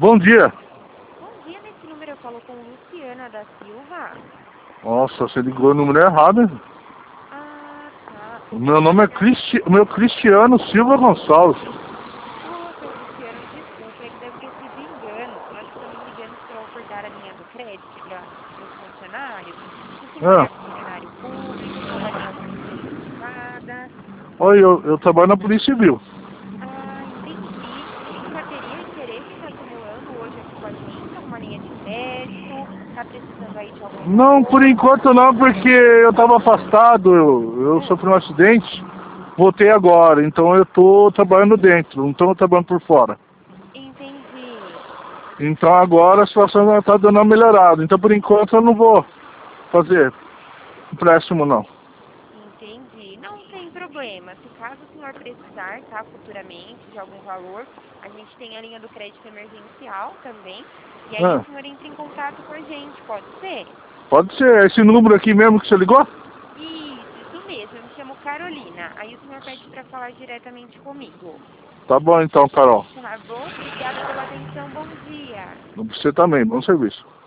Bom dia. Bom dia, nesse número eu falo com Luciana da Silva. Nossa, você ligou o número errado, hein? Ah, tá. O meu nome é Cristiano Silva Gonçalves. Ô, seu Luciano, desculpa, é que deve ter sido engano. Nós estamos ligando para cortar a linha do crédito para os funcionários. O senhor é Ah, funcionário público, trabalha em alguma empresa privada? oi, eu trabalho na Polícia Civil. Ah, entendi. E o senhor teria interesse em estar acumulando hoje aqui com a gente alguma linha de crédito? Está precisando aí de algum Não, por valor? enquanto não, porque eu estava afastado, eu Ah, sofri um acidente, voltei agora, então eu estou trabalhando dentro, não estou trabalhando por fora. entendi. Então agora a situação está dando uma melhorada, então por enquanto eu não vou fazer empréstimo não. Entendi. Não tem problema. Se caso o senhor precisar, tá, futuramente, de algum valor, a gente tem a linha do crédito emergencial também. E aí Ah, o senhor entra em contato com a gente, pode ser? pode ser esse número aqui mesmo que você ligou? Isso mesmo. Eu me chamo Carolina. Aí o senhor pede para falar diretamente comigo. Tá bom então, Carol. Tá bom? Obrigada pela atenção. Bom dia. Você também, bom serviço.